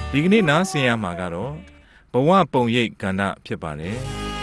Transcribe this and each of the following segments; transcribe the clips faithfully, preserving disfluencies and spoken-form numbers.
ဒီကနေ့နားဆင်ရမှာကတော့ဘဝပုံရိပ်ကဏ္ဍဖြစ်ပါတယ်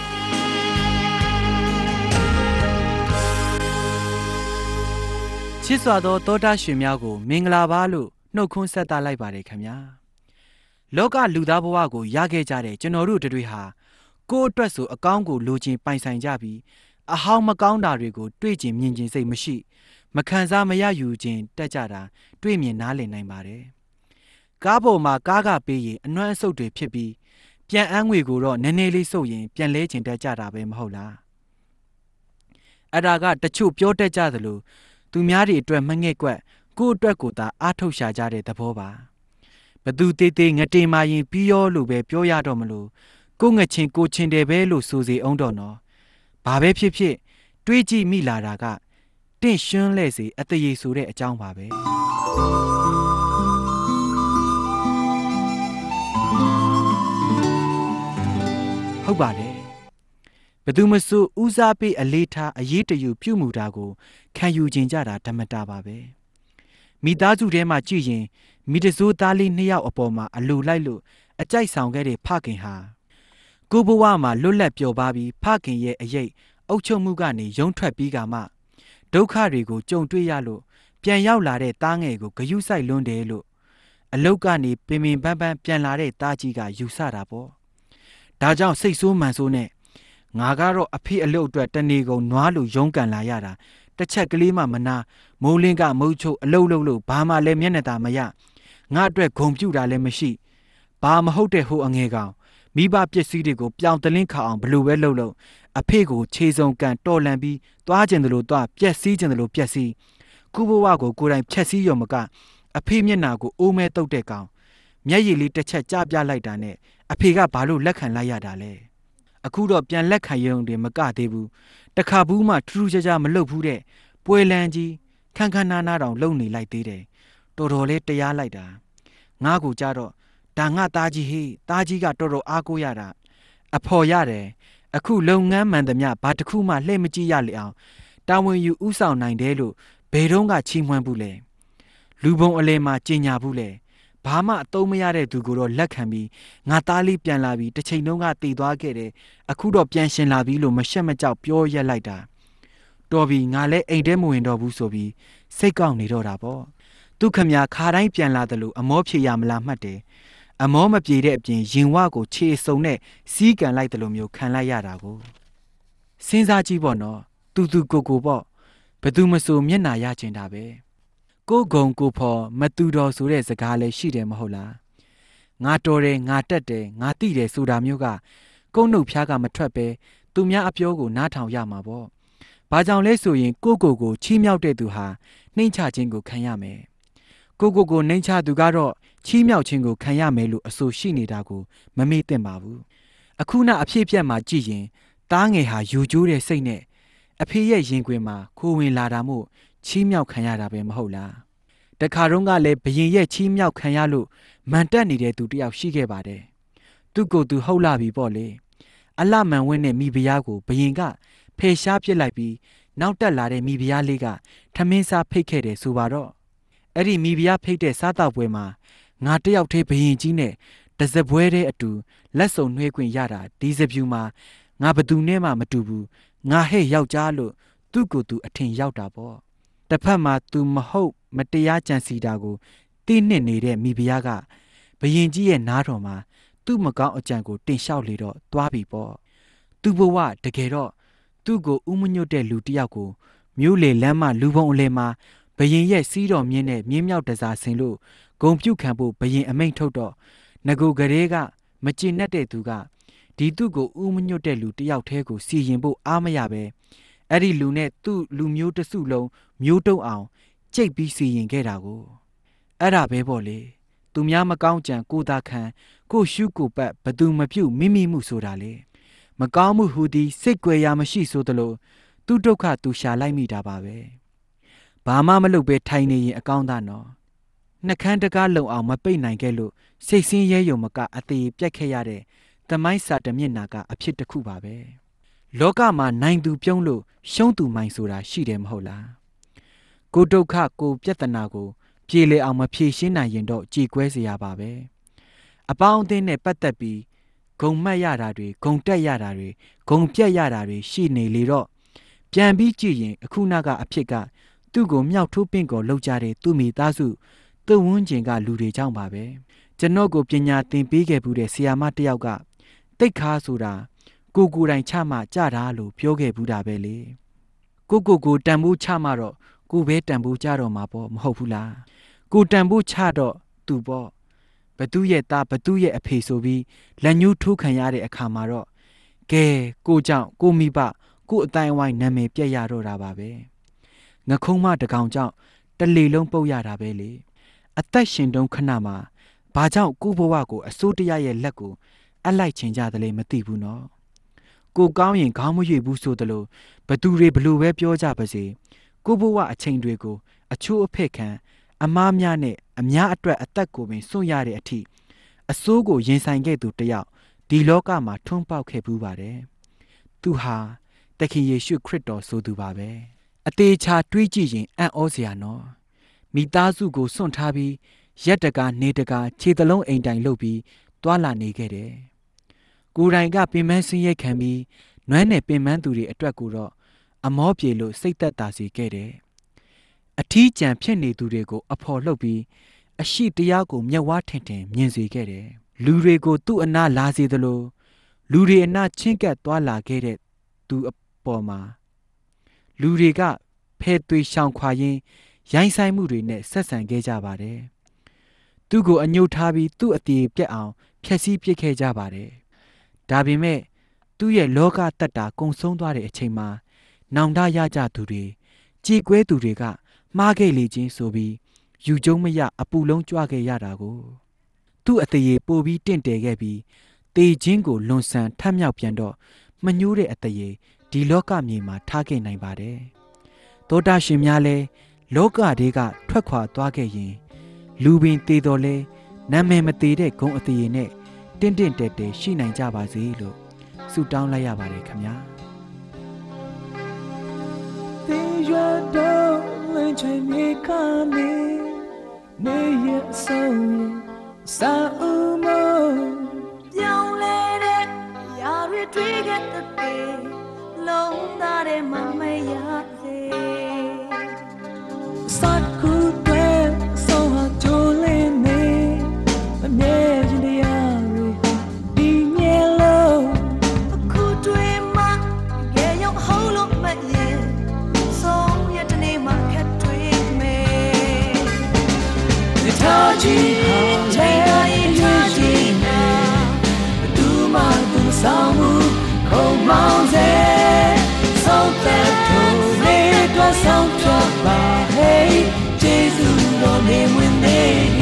ချစ်စွာသောတောတာရှင်များကိုမင်္ဂလာပါလို့နှုတ်ခွန်းဆက်သလိုက်ပါတယ်ခင်ဗျာလောကလူသားဘဝကိုရခဲ့ကြတဲ့ကျွန်တော်တို့တွေဟာကိုယ့်အတွက်ဆိုအကောင်းကိုလိုချင်ပိုင်ဆိုင်ကြပြီးအဟောင်းမကောင်းတာတွေကိုတွေ့ကျင်မြင်ကျင်စိတ်မရှိမခံစားမရယူခြင်းတက်ကြတာတွေ့မြင်နားလည်နိုင်ပါတယ်ကားပေါ်မှာကားကပေးရင်အနှွမ်းအဆုတ်တွေဖြစ်ပြီးပြန်အန်းငွေကိုတော့နည်းနည်းလေးစုပ်ရင်ပြန်လဲချင်တက်ကြတာပဲမဟုတ်လားအဲ့ဒါကတချို့ပြောတတ်ကြသလိုသူများတွေအတွက်မငဲ့ကွက်ကိုယ့်အတွက်ကိုသာအားထုတ်ရှာကြတဲ့သဘောပါဘသူတေးသေးငတေမာရင်ပြီးရောလို့ပဲပြောရတော့မလို့ကိုငချင်းကိုချင်းတယ်ပဲလို့ဆိုစီအောင်တော့နော်ဘာပဲဖြစ်ဖြစ်တွေးကြည့်မိလာတာကတင့်ရှင်းလဲစေအတရေဆိုတဲ့အကြောင်းပါပဲဟုတ်ပါတယ်ဘသူမဆိုဦးစားပေးအလေးထားအရေးတယူပြုမှုတာကိုခံယူခြင်းကြတာဓမ္မတာပါပဲမိသားစုထဲမှာကြည့်ရင်မိတစိုးသားလေးနှစ်ယောက်အပေါ်မှာအလိုလိုက်လို့အကြိုက်ဆောင်ခဲ့တဲ့ဖခင်ဟာကိုဘဝမှာလွတ်လပ်ပျော်ပါပြီးဖခင်ရဲ့အရေးအုပ်ချုပ်မှုကနေရုံထွက်ပြီးကမှဒုက္ခတွေကိုကြုံတွေ့ရလို့ပြန်ရောက်လာတဲ့သားငယ်ကိုဂရုစိုက်လွန်းတယ်လို့အလုတ်ကနေပင်ပင်ပန်းပန်းပြန်လာတဲ့သားကြီးကယူဆတာပေါ့ဒါကြောင့်စိတ်ဆိုးမှန်ဆိုးနဲ့ငါကတော့အဖေအလုတ်အတွက်တနေကုန်နွားလိုရုန်းကန်လာရတာတစ်ချက်ကလေးမှမနာမိုးလင်းကမုတ်ချုပ်အလုတ်လုတ်လို့ဘာမှလည်းမျက်နှာသာမရငါအတွက်ဂုံပြူတာလည်းမရှိဘာမဟုတ်တဲ့ဟိုအငယ်ကောင်မိဘပစ္စည်းတွေကိုပြောင်းတလင်းခါအောင်ဘလို့ပဲလှုပ်လို့အဖေကိုခြေစုံကန်တော်လန်ပြီးသွားကျင်တယ်လို့သွားပြက်စီးကျင်တယ်လို့ပြက်စီးခုဘဝကိုကိုယ်တိုင်ဖြက်စီးရုံမကအဖေမျက်နှာကိုအိုးမဲတုတ်တဲ့ကောင်မျက်ရည်လေးတစ်ချက်ကြပြလိုက်တာနဲ့အဖေကဘာလို့လက်ခံလိုက်ရတာလဲအခုတော့ပြန်လက်ခံရုံတွေမကသေးဘူးတခါဘူးမှထူးထူးခြားခြားမလုပ်ဘူးတဲ့ပွဲလန်းကြီးခန်းခန်းနားနားတောင်လုံနေလိုက်သေးတယ်တော်တော်လေးတရားလိုက်တာငါ့ကိုကြတော့ဒါငါသားကြီးဟေးသားကြီးကတော်တော်အားကိုးရတာအဖော်ရတယ်အခုလုပ်ငန်းမှန်သမျှဘာတစ်ခုမှလှည့်မကြည့်ရလေအောင်တာဝန်ယူဥဆောင်နိုင်တယ်လို့ဘယ်တော့ကချီးမွမ်းဘူးလဲလူပုံအလဲမှာကြင်ညာဘူးလဲဘာမှအသုံးမရတဲ့သူကိုတော့လက်ခံပြီးငါသားလေးပြန်လာပြီးတစ်ချိန်လုံးကတည်သွားခဲ့တယ်အခုတော့ပြန်ရှင်လာပြီလို့မရှက်မကြောက်ပြောရက်လိုက်တာတော်ပြီငါလည်းအိမ်ထဲမဝင်တော့ဘူးဆိုပြီးစိတ်ကောက်နေတော့တာပေါ့သူခမညာခါတိုင်းပြန်လာတယ်လို့အမောဖြေရမလားမှတ်တယ်အမောမပြေတဲ့အပြင်ရင်ဝကိုခြေစုံနဲ့စီးကန်လိုက်တယ်လို့မျိုးခံလိုက်ရတာကိုစဉ်းစားကြည့်ပေါ့နော်တူတူကိုကိုပေါ့ဘသူမဆိုမျက်နာရချင်တာပဲကိုဂုံကိုဖော်မတူတော်ဆိုတဲ့စကားလည်းရှိတယ်မဟုတ်လားငါတော်တယ်ငါတက်တယ်ငါတိတယ်ဆိုတာမျိုးကကုန်းနှုတ်ဖျားကမထွက်ပဲသူများအပြောကိုနားထောင်ရမှာပေါ့ဘာကြောင့်လဲဆိုရင်ကိုကိုကိုချီးမြှောက်တဲ့သူဟာနှိမ့်ချခြင်းကိုခံရမယ်ကိုကိုကိုနှိမ့်ချသူကတော့ချီးမြှောက်ခြင်းကိုခံရမယ်လို့အဆိုရှိနေတာကိုမမေ့သင့်ပါဘူးအခုနအဖြစ်ပြက်မှာကြည့်ရင်သားငယ်ဟာယူကျိုးတဲ့စိတ်နဲ့အဖေရဲ့ရင်ခွင်မှာခိုးဝင်လာတာမို့ချီးမြှောက်ခံရတာပဲမဟုတ်လားတခါတုန်းကလည်းဘရင်ရဲ့ချီးမြှောက်ခံရလို့မန်တက်နေတဲ့သူတယောက်ရှိခဲ့ပါတယ်သူ့ကိုယ်သူဟုတ်လာပြီပေါ့လေအလှမန်ဝင်းနဲ့မိဖုရားကိုဘရင်ကဖယ်ရှားပစ်လိုက်ပြီးနောက်တက်လာတဲ့မိဖုရားလေးကထမင်းစားဖိတ်ခဲ့တယ်ဆိုပါတော့အဲ့ဒီမိဖုရားဖိတ်တဲ့စားတောက်ပွဲမှာငါတယောက်တည်းဘရင်ကြီးနဲ့တစပွဲတဲ့အတူလက်စုံနှွှဲခွင့်ရတာဒီစပြူမှာငါဘသူနဲ့မှမတူဘူးငါဟဲ့ယောက်ျားလို့သူ့ကိုယ်သူအထင်ရောက်တာပေါ့တစ်ဖက်မှာ तू မဟုတ်မတရားကြံစီတာကိုတိနှစ်နေတဲ့မိဖုရားကဘရင်ကြီးရဲ့နားတော်မှာသူ့မကောင်းအကြံကိုတင်လျှောက်လေတော့သွားပြီပေါ့သူ့ဘဝတကယ်တော့သူ့ကိုဥမညွတ်တဲ့လူတယောက်ကိုမြို့လေလမ်းမလူပုံအလဲမှာဘရင်ရဲ့စီးတော်မြင့်နဲ့မြင်းမြောက်တစားဆင်လို့ဂုံပြုတ်ခံဖို့ဘရင်အမိန့်ထုတ်တော့ငကိုကလေးကမကျင်နဲ့တဲ့သူကဒီသူ့ကိုဥမညွတ်တဲ့လူတယောက်တည်းကိုစီရင်ဖို့အားမရပဲအဲ့ဒီလူနဲ့သူ့လူမျိုးတစုလုံးမျိုးတုံအောင်ကြိတ်ပြီးစီရင်ခဲ့တာကိုအဲ့ဒါပဲပေါ့လေသူများမကောင်းကြံကိုသာခံကိုရှုကိုပတ်ဘသူမပြုတ်မိမိမှုဆိုတာလေမကောင်းမှုဟူသည်စိတ်ကြွယ်ရာမရှိဆိုသလိုသူဒုက္ခသူရှာလိုက်မိတာပါပဲဘာမှမလုပ်ပဲထိုင်နေရင်အကောင်းသားနော်နှကန်းတကားလုံအောင်မပိတ်နိုင်ခဲ့လို့စိတ်ဆင်းရဲယုံမကအသေးပြတ်ခဲ့ရတဲ့သမိုင်းစာတမျက်နာကအဖြစ်တစ်ခုပါပဲလောကမှာနိုင်သူပြုံးလို့ရှုံးသူမိုင်ဆိုတာရှိတယ်မဟုတ်လားကိုဒုက္ခကိုပြဿနာကိုပြေလေအောင်မဖြေရှင်းနိုင်ရင်တော့ကြေကွဲเสียရပါပဲအပေါင်းအသင်းနဲ့ပတ်သက်ပြီးဂုံမှတ်ရတာတွေဂုံတက်ရတာတွေဂုံပြတ်ရတာတွေရှိနေလေတော့ပြန်ပြီးကြည့်ရင်အခုနကအဖြစ်ကသူ့ကိုမြောက်ထိုးပင့်ကော်လောက်ကြတဲ့သူ့မိသားစုသူ့ဝန်းကျင်ကလူတွေကြောင့်ပါပဲကျွန်တော်ကိုပညာသင်ပေးခဲ့ဘူးတဲ့ဆရာမတစ်ယောက်ကတိတ်ခါဆိုတာကိုကိုယ်တိုင်ချမှကြတာလို့ပြောခဲ့ဘူးတာပဲလေကိုကိုကိုတန်ဖိုးချမှတော့ကိုပဲတန်ဖိုးကြတော့မှာပေါ့မဟုတ်ဘူးလားကိုတန်ဖိုးချတော့သူပေါ့ဘသူရဲ့သားဘသူရဲ့အဖေဆိုပြီးလက်ညှိုးထိုးခံရတဲ့အခါမှာတော့ကဲကိုကြောင့်ကိုမိဘကိုအတိုင်းအဝိုင်းနာမည်ပြက်ရတော့တာပါပဲငခုံးမတကောင်ကြောင့်တလေလုံးပုတ်ရတာပဲလေအသက်ရှင်တုန်းခဏမှာဘာကြောင့်ကိုဘဝကိုအစိုးတရားရဲ့လက်ကိုအလိုက်ချင်ကြတယ်လေမသိဘူးနော်ကိုကောင်းရင်ခေါင်းမရွေဘူးဆိုသလိုဘသူတွေဘလို့ပဲပြောကြပါစေကိုဘဝအချိန်တွေကိုအချိုးအဖက်ခံအမားများနဲ့အများအတွက်အသက်ကိုပင်စွန့်ရတဲ့အထိအစိုးကိုရင်ဆိုင်ခဲ့သူတယောက်ဒီလောကမှာထွန်းပေါက်ခဲ့ဘူးပါတယ်သူဟာသခင်ယေရှုခရစ်တော်ဆိုသူပါပဲအသေးချာတွေးကြည့်ရင်အံ့ဩစရာနော်မိသားစုကိုစွန့်ထားပြီးရက်တကာနေတကာခြေသလုံးအိမ်တိုင်လုပ်ပြီးတွာလာနေခဲ့တယ်ကိုယ်တိုင်ကပင်မဆင်းရဲခံပြီးနွမ်းနယ်ပင်မသူတွေအတွက်ကိုတော့အမောပြေလို့စိတ်သက်သာစေခဲ့တယ်အထီးကျန်ဖြစ်နေသူတွေကိုအဖော်လှုပ်ပြီးအရှိတရားကိုမျက်ဝါးထင်ထင်မြင်စေခဲ့တယ်လူတွေကိုသူ့အနာလာစေသလိုလူတွေအနာချင်းကပ်သွားလာခဲ့တဲ့သူအပေါ်မှာလူတွေကဖဲသွေးရှောင်ခွာရင်းရိုင်းဆိုင်မှုတွေနဲ့ဆက်ဆံခဲ့ကြပါတယ်သူ့ကိုအညှို့ထားပြီးသူ့အတေပြက်အောင်ဖျက်ဆီးပစ်ခဲ့ကြပါတယ်ဒါပေမဲ့သူ့ရဲ့လောကတတ္တာကုံဆုံးသွားတဲ့အချိန်မှာနောင်တရကြသူတွေကြည်ကွဲသူတွေကမှားခဲ့လေချင်းဆိုပြီးယူကျုံမရအပူလုံးကြွခဲ့ရတာကိုသူ့အသေးပိုပြီးတင့်တယ်ခဲ့ပြီးတေချင်းကိုလွန်ဆန်ထပ်မြောက်ပြန်တော့မညှိုးတဲ့အသေးဒီလောကမြေမှာထားခဲ့နိုင်ပါတယ်သောတာရှင်များလဲလောကတွေကထွက်ခွာသွားခဲ့ရင်လူပင်တေတော်လဲနာမည်မသေးတဲ့ဂုံအသေးနဲ့တင့်တင့်တဲတဲရှိနိုင်ကြပါစေလို့ဆုတောင်းလိုက်ရပါတယ်ခင်ဗျာသေရတော့လင်းချင်မြေခါနေနေရဆုံးစာအုံးမပြောင်းလဲတဲ့ရာတွေတွေ့ခဲ့တဲ့လုံးသားတဲ့မမရစေစကူပဲဆုံးဟာကြိုးလင်းနေအမြဲတမ်းတရားတွေဒီမြဲလို့အခုတွေ့မှရေရောက်ဟောလို့မရင်ဆုံးရတဲ့နေ့မှာခက်တွေ့မယ်ဒီထားကြီးဟာလေထားကြီးနာတူမတူဆောင်မှုခုံမောင်းစေဆုံးသက်ထိုးလေးတွတ်ဆောင်ပြပါဟေးကျေးဇူးတော်နေဝင်နေ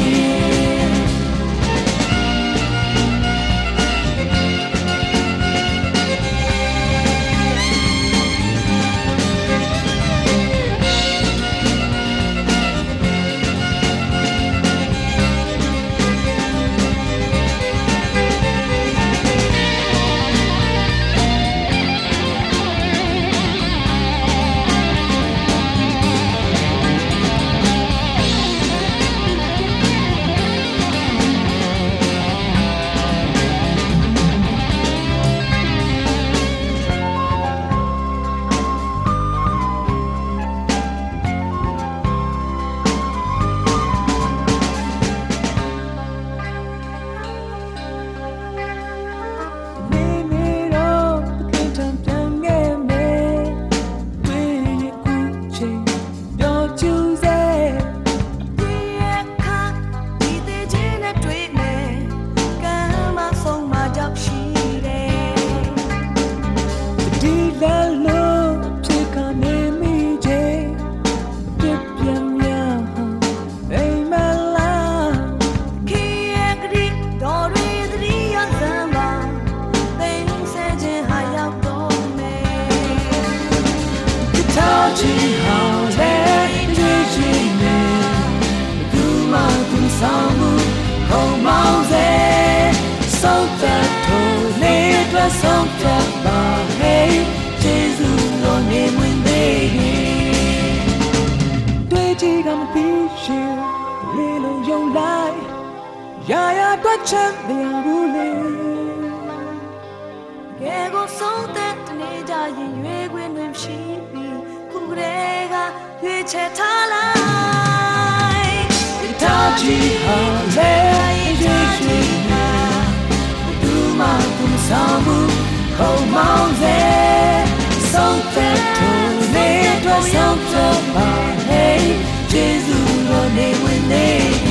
ဆုံးဖြတ်ပါဟေးကျေးဇူးတော်နေဝင်သေးတွေ့ကြည့်ကမပြီးရှင်လေးလုံးယုံလိုက်ရာရာချက်မရဘူးလေကဲကိုဆုံးတဲ့တနေ့ကြရင်ရွေးခွင့်တွင်ရှိပြီးခုကလေးကရွေးချယ်ထားလိုက်ဒီတော့ကြည့်ဟာလေရွေးချယ်နာသူမှသူမဆောင်ဘူးခုံမောင်းစေဆုံးတဲ့သူနေတော့ဆုံးတော့ပါဟေးကျေးဇူးတော်နေဝင်နေ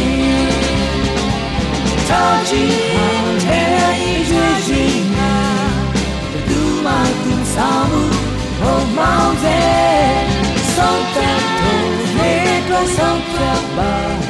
တော့ကြည့်ဟာလေရွေးချယ်နာသူမှသူမဆောင်ဘူးခုံမောင်းစေဆုံးတဲ့သူနေတော့ဆုံးတော့ပါ